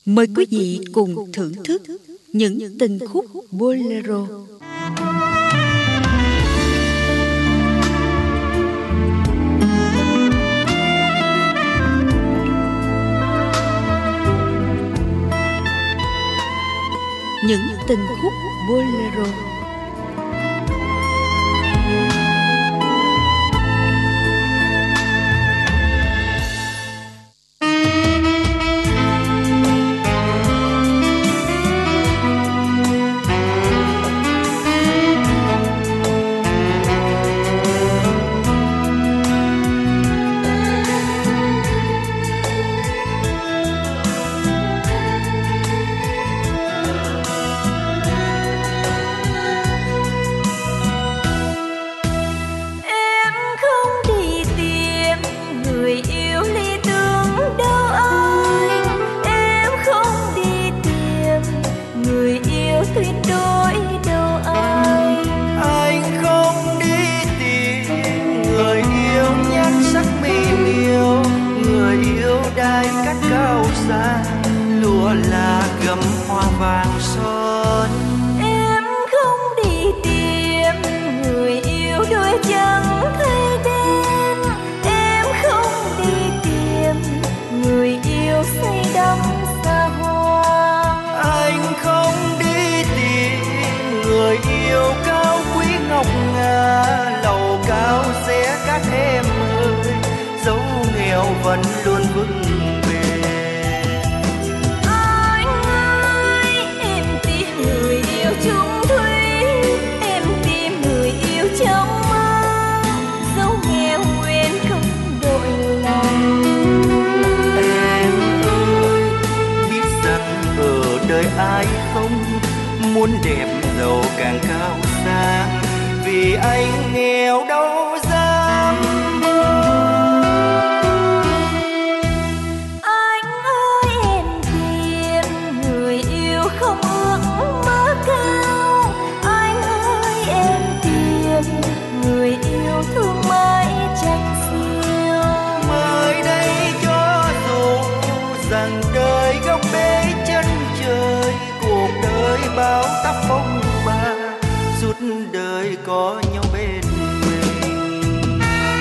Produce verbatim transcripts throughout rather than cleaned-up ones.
Mời quý vị cùng thưởng thức những tình khúc bolero. Những tình khúc bolero. Vẫn luôn vững bền. Anh ơi, em tìm người yêu chung thủy, em tìm người yêu trong mơ, dẫu nghèo nguyên không đổi lòng. Em ơi, biết rằng ở đời ai không muốn đẹp giàu càng cao sang, vì anh nghèo đâu dám mơ. Bao tóc phong ba suốt đời có nhau bên mình.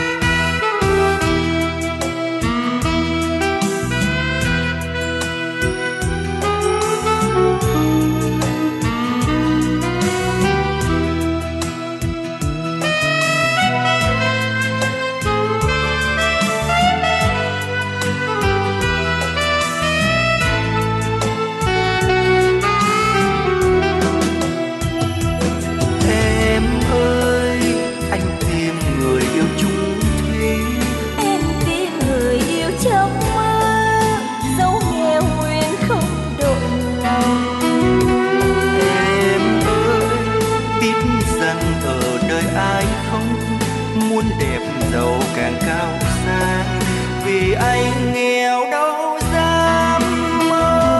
Muốn đẹp giàu càng cao sang, vì anh nghèo đâu dám mơ.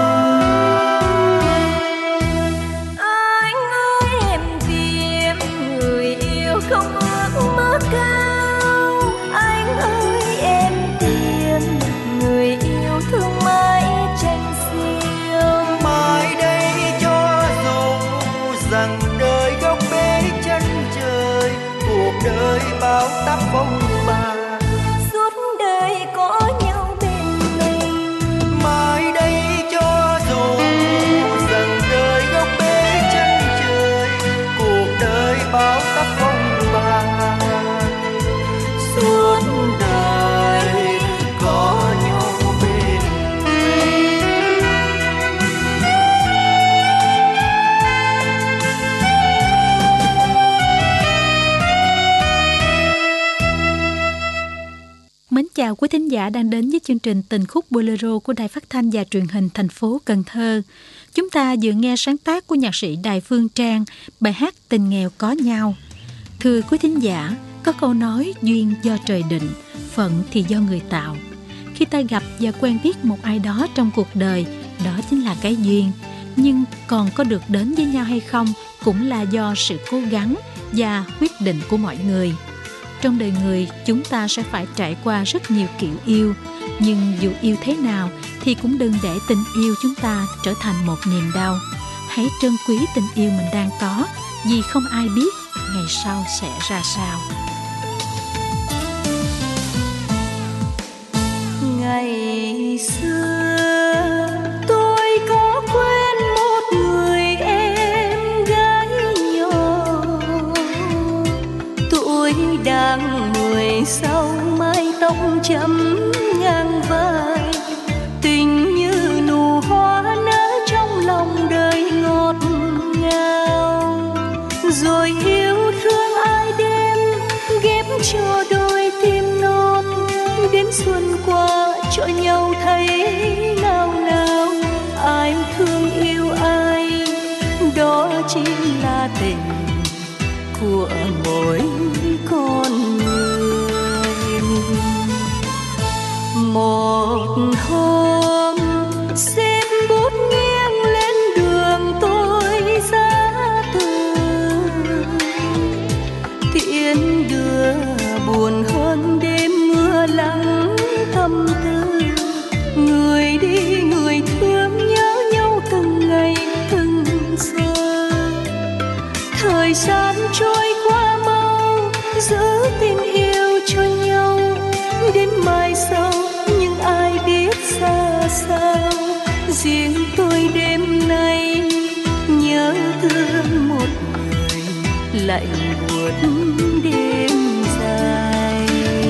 Anh ơi, em tìm người yêu không ước mơ cao. Anh ơi, em tìm người yêu thương mãi tranh xiêu. Mai đây cho dù rằng đời góc bể chân trời, cuộc đời bao táp phong ba, suốt đời có nhau bên mình. Mai đây cho dù rằng đời góc bể chân trời, cuộc đời bao táp phong ba, suốt đời có nhau bên mình. Mến chào quý thính giả đang đến với chương trình Tình khúc bolero của Đài Phát thanh và Truyền hình thành phố Cần Thơ. Chúng ta vừa nghe sáng tác của nhạc sĩ Đài Phương Trang, bài hát Tình nghèo có nhau. Thưa quý thính giả, có câu nói duyên do trời định, phận thì do người tạo. Khi ta gặp và quen biết một ai đó trong cuộc đời, đó chính là cái duyên. Nhưng còn có được đến với nhau hay không cũng là do sự cố gắng và quyết định của mọi người. Trong đời người, chúng ta sẽ phải trải qua rất nhiều kiểu yêu. Nhưng dù yêu thế nào thì cũng đừng để tình yêu chúng ta trở thành một niềm đau. Hãy trân quý tình yêu mình đang có, vì không ai biết ngày sau sẽ ra sao. Ngày xưa tôi có quen một người em gái nhỏ, tuổi đang mười sáu, mái tóc chấm ngang vai, tình như nụ hoa nở trong lòng đời ngọt ngào. Rồi yêu thương ai đêm ghép cho đôi tim non, đến xuân qua cho nhau thấy nào nào. Ai thương yêu ai, đó chính là tình của mỗi con người. Một hôm xếp bút nghiêng lên đường tôi ra từ, tiễn đưa buồn hơn đêm mưa lắng tâm tư. Người đi người thương nhớ nhau từng ngày từng giờ, thời gian trôi qua mau, giữ tình yêu cho nhau đến mai sau. Nhưng ai biết ra sao, riêng tôi đêm nay nhớ thương một người lạnh buốt đêm dài.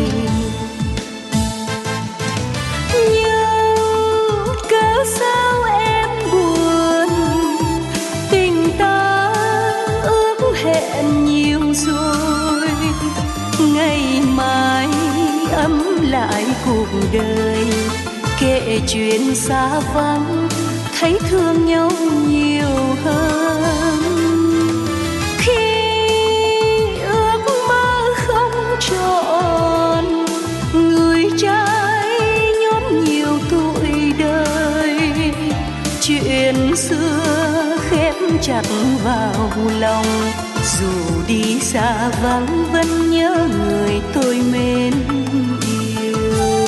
Nhưng cớ sao em buồn, tình ta ước hẹn nhiều rồi. Ngày mai ấm lại cuộc đời, kể chuyện xa vắng thấy thương nhau nhiều hơn. Khi ước mơ không trọn, người trai nhóm nhiều tuổi đời, chuyện xưa khép chặt vào lòng. Dù đi xa vắng vẫn nhớ người tôi mến yêu.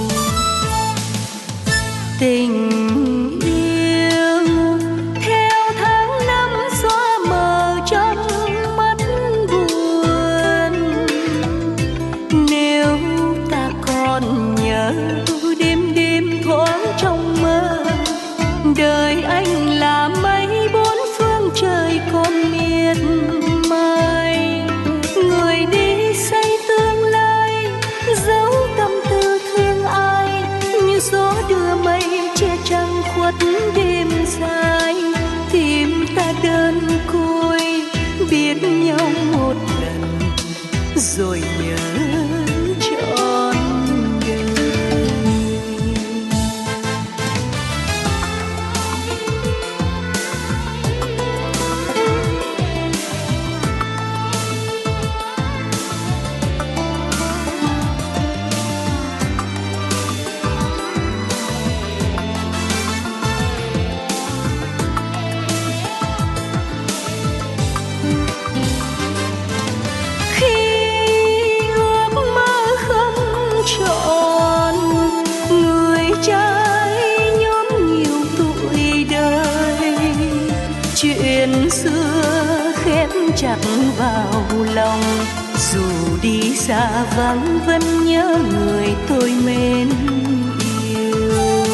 Tình yêu theo tháng năm xóa mờ trong mắt buồn. Nếu ta còn nhớ đêm đêm thoáng trong mơ, đời anh là mây bốn phương trời còn miệt mài. Người đi xây tương lai, giấu tâm tư thương ai, như gió đưa mây che trăng khuất đêm dài. Tim ta đơn côi biết nhau một lần, rồi nhớ trọn đời. Chuyện xưa khép chặt vào lòng, dù đi xa vắng vẫn nhớ người tôi mến yêu.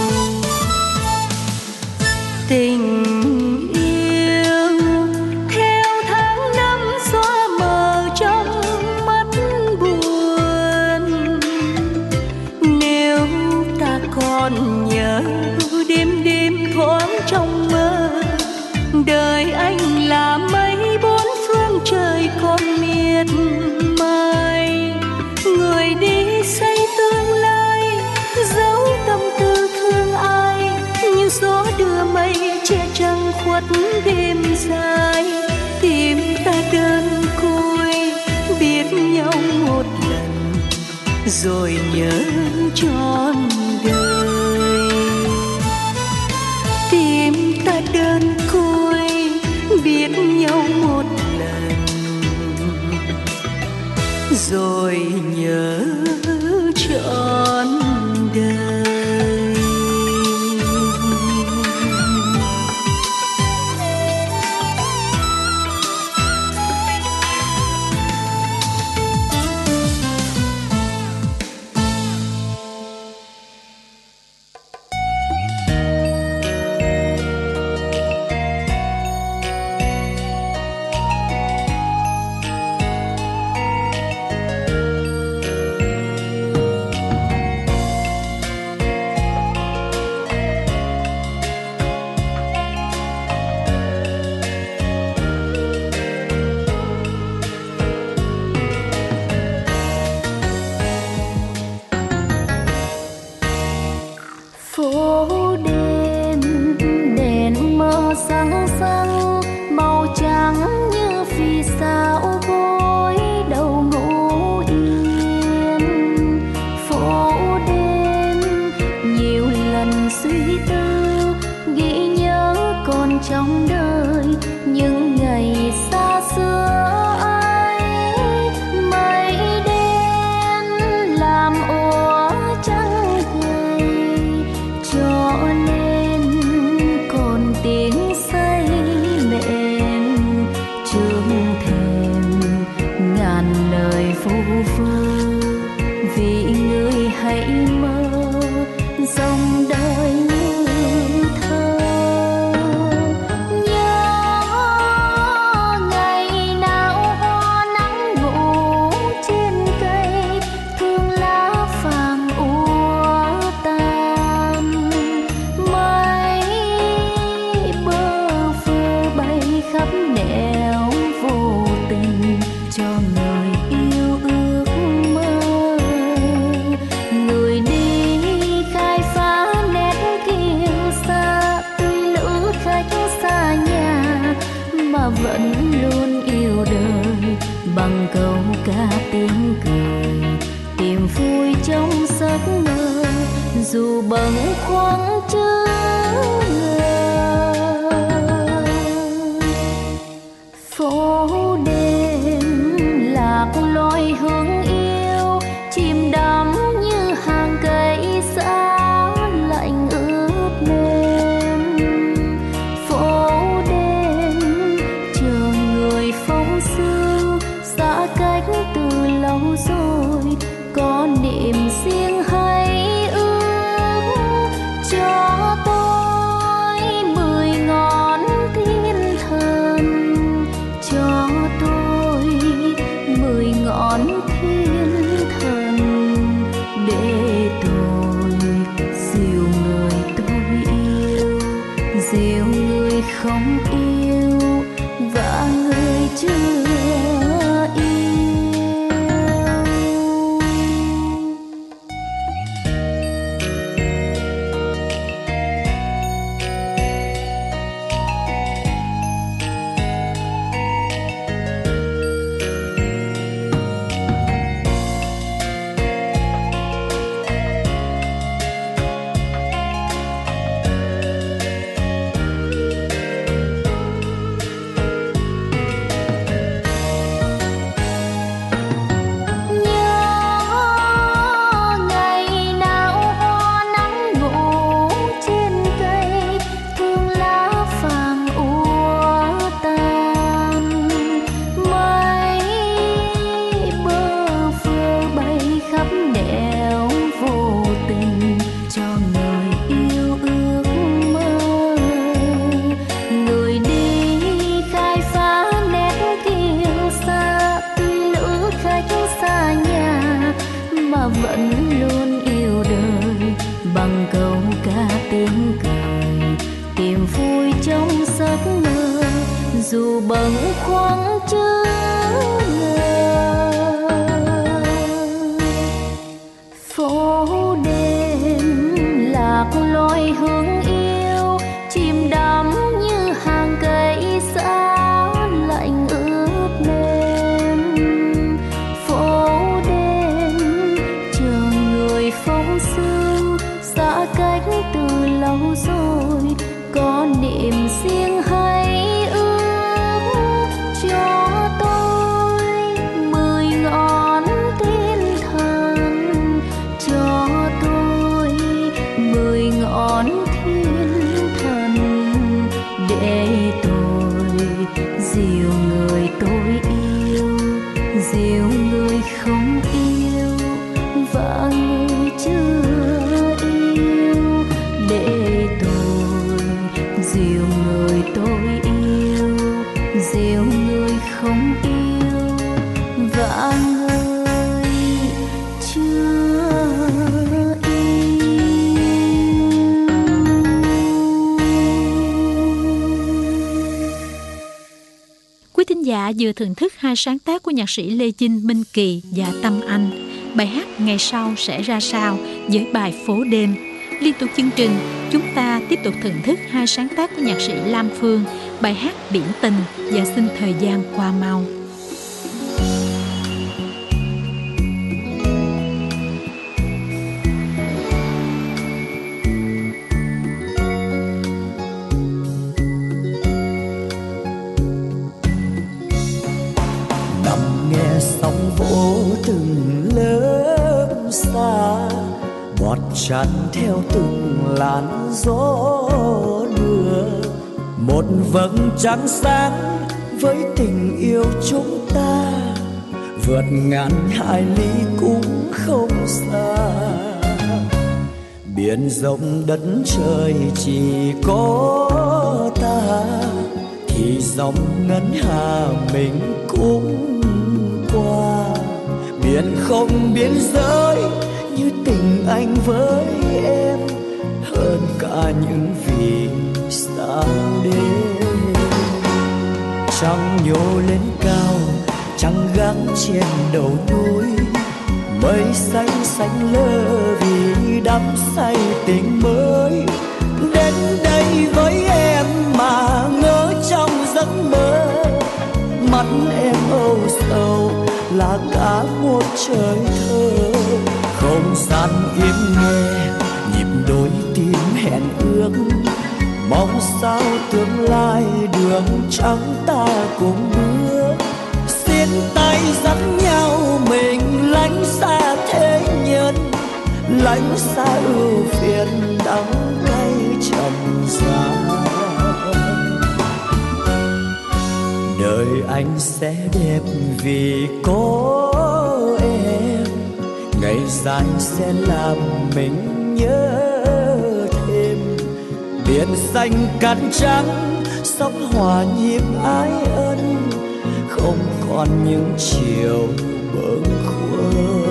Tình yêu theo tháng năm xóa mờ trong mắt buồn. Nếu ta còn nhớ đêm đêm thoáng trong mơ, đời anh là mây bốn phương trời còn miệt mài. Người đi xây tương lai, giấu tâm tư thương ai, như gió đưa mây che trăng khuất đêm dài. Tim ta đơn côi biết nhau một lần, rồi nhớ trọn đời. Tim ta đơn côi biết nhau một lần, rồi nhớ trọn đời. vẫn luôn yêu đời bằng câu ca tiếng cười, tìm vui trong giấc mơ dù bâng khuâng chớ ngờ. Phố đêm lạc lối hướng yêu, chìm đắm như hàng cây giá lạnh ướt mềm. Phố đêm chờ người phóng sương, xa cách từ lâu rồi, có niềm riêng hay ước cho tôi mười ngón thiên thần, cho tôi mười ngón thiên thần, để tôi dìu người tôi yêu, dìu người không yêu và người chưa yêu. Dù bâng khuâng chớ ngờ. Phố đêm lạc lối hướng yêu, chìm đắm như hàng cây giá lạnh ướt mềm. Phố đêm chờ người phóng sương, xa cách từ lâu rồi, có niềm riêng hay cho tôi mười ngón thiên thần, cho tôi mười ngón thiên thần, để tôi dìu người tôi yêu, dìu người không yêu và người chưa yêu, để tôi dìu người tôi yêu, dìu người không yêu và người chưa yêu. Quý thính giả vừa thưởng thức hai sáng tác của nhạc sĩ Lê Chinh, Minh Kỳ và Tâm Anh. Bài hát Ngày Sau Sẽ Ra Sao với bài Phố Đêm. Liên tục chương trình, chúng ta tiếp tục thưởng thức hai sáng tác của nhạc sĩ Lam Phương, bài hát Biển Tình và Xin Thời Gian Qua Mau. Nằm nghe sóng vỗ từng lớp xa, bọt tràn theo từng làn gió đưa, một vầng trăng sáng với tình yêu chúng ta, vượt ngàn hải lý cũng không xa. Biển rộng đất trời chỉ có ta, thì dòng ngân hà mình cũng qua. Biển không biên giới như tình anh với em, hơn cả những vì sao đêm. Trăng nhô lên cao, trăng gác trên đầu núi, mây xanh xanh lơ vì đắm say tình mới. Đến đây với em mà ngỡ trong giấc mơ, là cả một trời thơ. Không gian im nghe nhịp đôi tim hẹn ước, mong sao tương lai đường trắng ta cùng bước. Xiên tay dắt nhau mình lánh xa thế nhân, lánh xa ưu phiền đắng cay trần gian. Đời anh sẽ đẹp vì có em, ngày dài sẽ làm mình nhớ thêm. Biển xanh cát trắng sóng hòa nhịp ái ân, không còn những chiều bâng khuâng.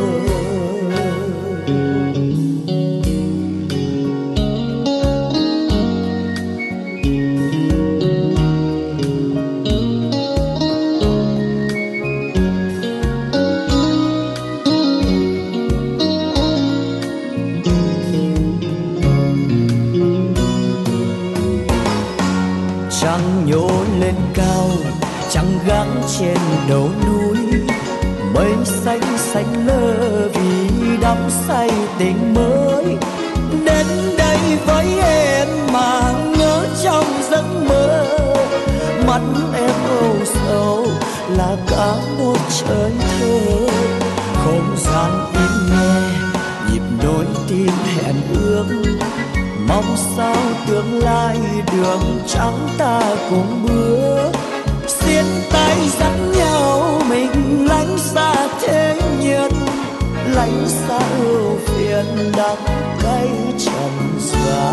Trăng nhô lên cao, trăng gắng trên đầu núi, mây xanh xanh lơ vì đắm say tình mới. Đến đây với em mà ngỡ trong giấc mơ, mắt em âu sầu là cả một trời thơ. Không gian im nghe nhịp đôi tim hẹn ước, mong sao tương lai đường trắng ta cùng bước. Xiên tay dắt nhau mình lánh xa thế nhân, lánh xa ưu phiền đắng cay trần gian.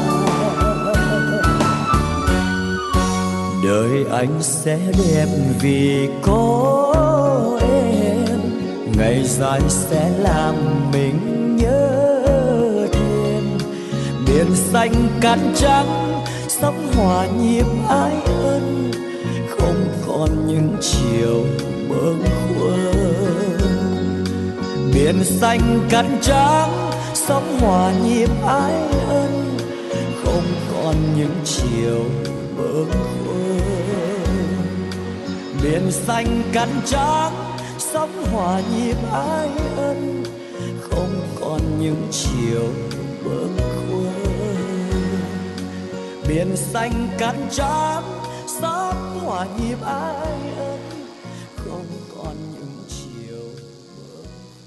Đời anh sẽ đẹp vì có em, ngày dài sẽ làm mình nhớ thêm. Biển xanh cát trắng sóng hòa nhịp ái ân, không còn những chiều bâng khuâng. Biển xanh cát trắng sóng hòa nhịp ái ân, không còn những chiều bâng khuâng. Biển xanh cát trắng sóng hòa nhịp ái ân, không còn những chiều bâng khuâng. Biển xanh cát trắng sóng hòa nhịp ái ân, không còn những chiều bâng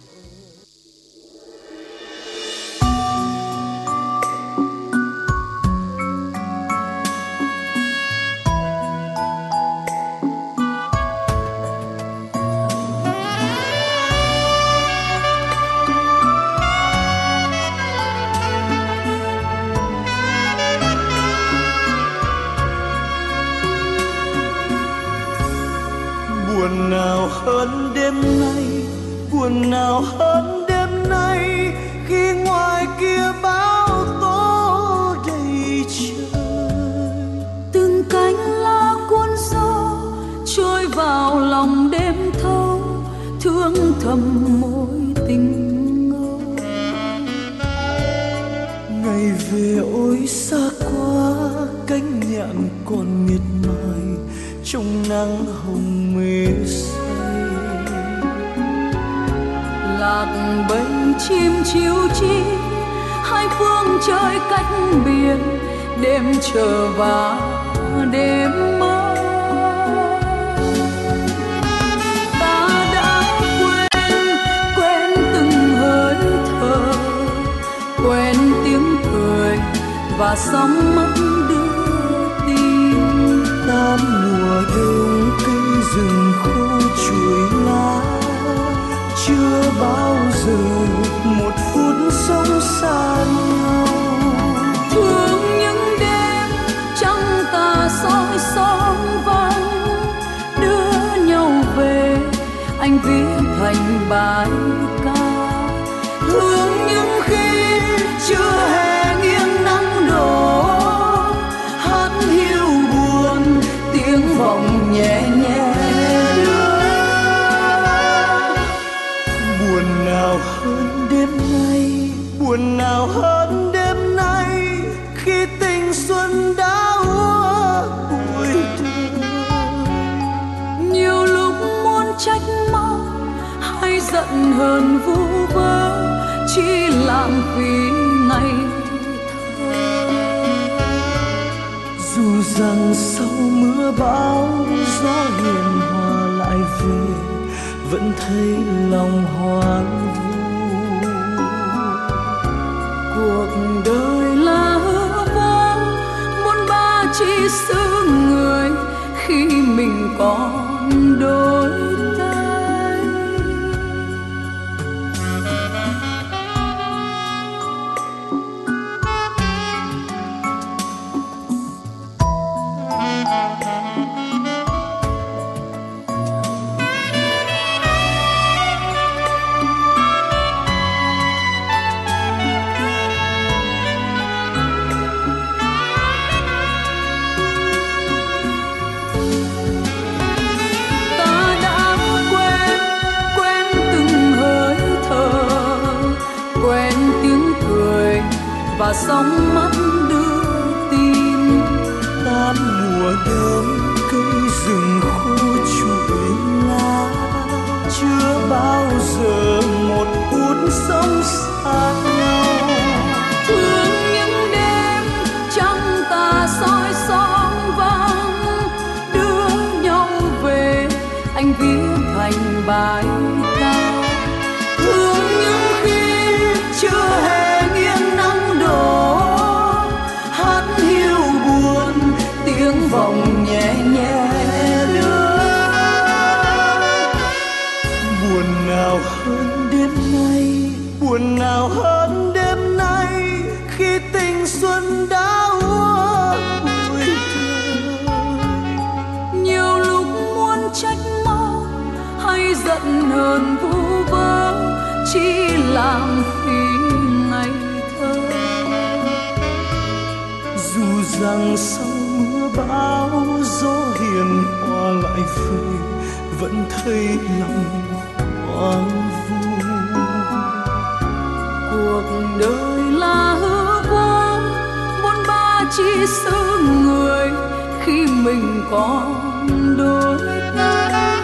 buồn nào hơn đêm nay, buồn nào hơn đêm nay, khi ngoài kia bão tố đầy trời. Từng cánh lá cuốn gió trôi vào lòng đêm thâu, thương thầm mối tình ngâu. Ngày về ôi xa quá, cánh nhạn còn miệt mài trong nắng hồng mê say. Lạc bầy chim chiêu chi, hai phương trời cách biệt, đêm chờ và đêm mơ. Ta đã quên, quên từng hơi thở, quên tiếng cười và sóng mắt đưa tin. Tám mùa đông cây rừng khô chuối lá, chưa bao giờ một phút sống xa nhau. Thương những đêm trăng tà soi son vắng, đưa nhau về anh viết thành bài ca. Thương những khi chưa hề nghiêng nắng đổ, hát hiu buồn tiếng vọng nhẹ nhẹ đưa. Buồn nào hơn đêm nay, buồn nào hơn đêm nay, khi tình xuân đã úa bụi đường. Nhiều lúc muốn trách móc hay giận hờn vu vơ chỉ làm vì ngày thơ. Dù rằng sau mưa bão gió hiền hòa lại về, vẫn thấy lòng hoang vu. Cuộc đời là hư vô, muốn ba chỉ xứ người khi mình còn đôi tay. Và sóng mắt đưa tin tám mùa đông cây rừng khô trụi lá, chưa bao giờ một phút sống xa nhau. Thương những đêm trăng tà soi son vắng, đưa nhau về anh viết thành bài ca. Thương những khi chưa hề nghiêng nắng đổ, hát hiu buồn tiếng vọng nhẹ nhẹ đưa. Buồn nào hơn đêm nay, buồn nào hơn đêm nay, khi tình xuân đã úa bụi đời. Nhiều lúc muốn trách móc hay giận hờn vu vơ chỉ làm vì ngày thơ. Dù rằng sau mưa bão gió hiền hòa lại về, vẫn thấy lòng hoang vu. Cuộc đời là hư vô, bốn ba chỉ xứ người khi mình còn đôi tay.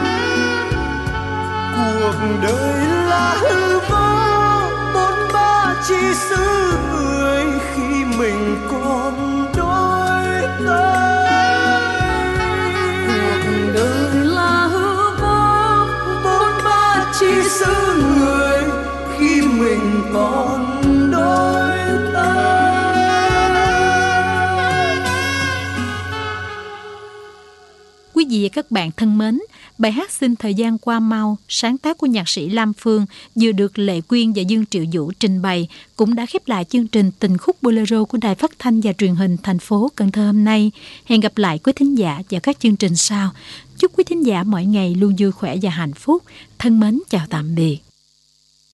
Cuộc đời là hư vô, bốn ba chỉ xứ người khi mình còn đôi tay. Cuộc đời là hư vô, bốn ba chỉ xứ người khi mình còn đôi tay. Quý vị và các bạn thân mến, bài hát Xin Thời Gian Qua Mau, sáng tác của nhạc sĩ Lam Phương, vừa được Lệ Quyên và Dương Triệu Vũ trình bày, cũng đã khép lại chương trình Tình Khúc Bolero của Đài Phát thanh và Truyền hình thành phố Cần Thơ hôm nay. Hẹn gặp lại quý thính giả vào các chương trình sau. Chúc quý thính giả mỗi ngày luôn vui khỏe và hạnh phúc. Thân mến chào tạm biệt.